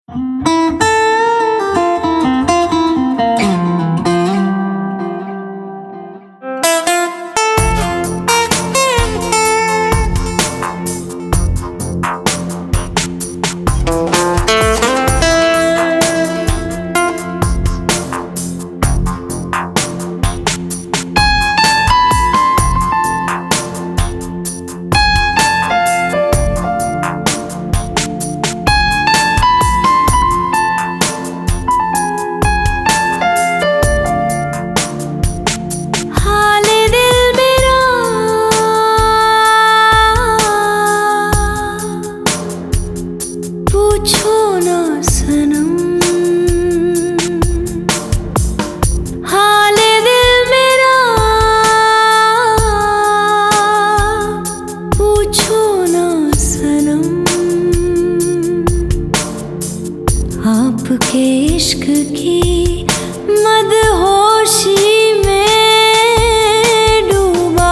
आपके इश्क की मदहोशी में डूबा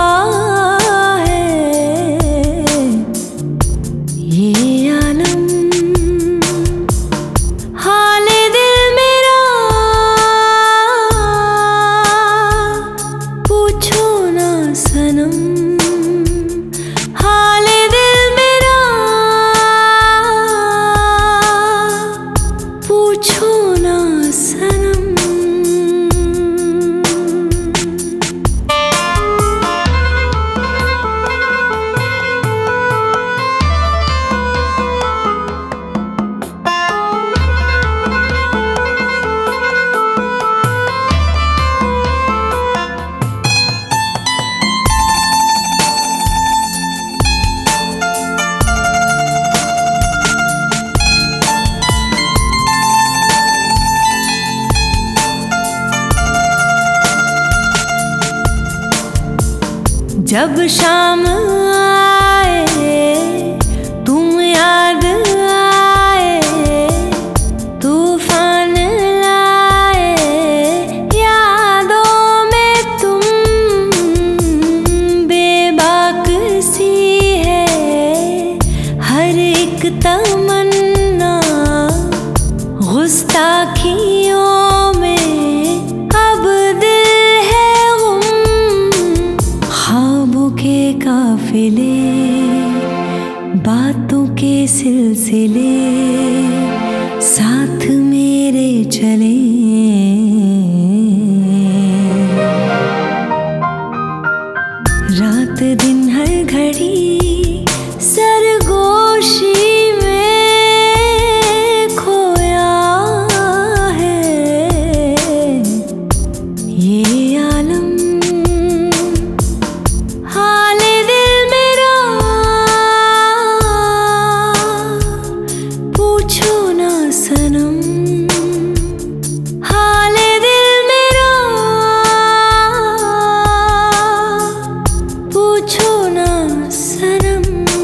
है ये आलम। हाले दिल मेरा पूछो ना सनम, पूछो ना सनम। जब शाम आए तुम याद आए, तूफान लाए यादों में तुम, बेबाक सी है हर एक तमन्ना, गुस्ताखियों में अब दिल है गुम, ख्वाबों के काफिले बातों के सिलसिले साथ मेरे चले। रात दिन हर घड़ी सरगोशी में खोया है ये आलम। हाले दिल मेरा पूछो ना सनम, हाले दिल मेरा पूछो ना सनम।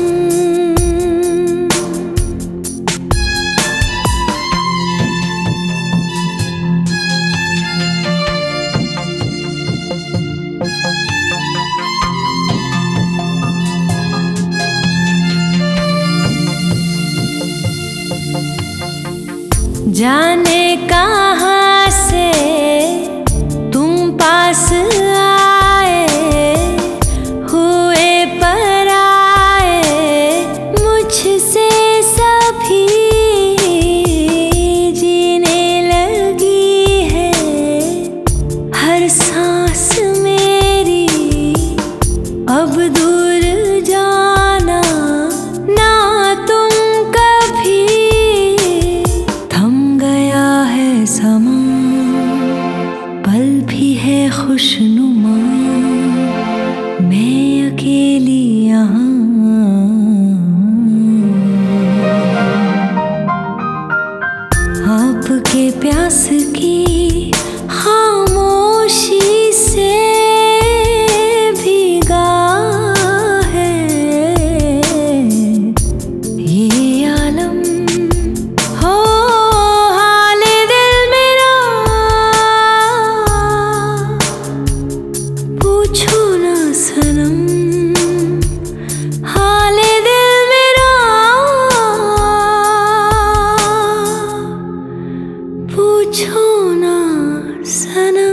जाने कहाँ से तुम पास आए, हुए पराए मुझसे सभी, जीने लगी है हर सांस मेरी, अब दूर जाना ना तुम कभी, समा पल भी है खुशनुमा, मैं अकेली यहाँ। आपके प्यास की खामोशी से भीगा है ये आलम। पूछो ना सनम, हाले दिल मेरा छूना सनम।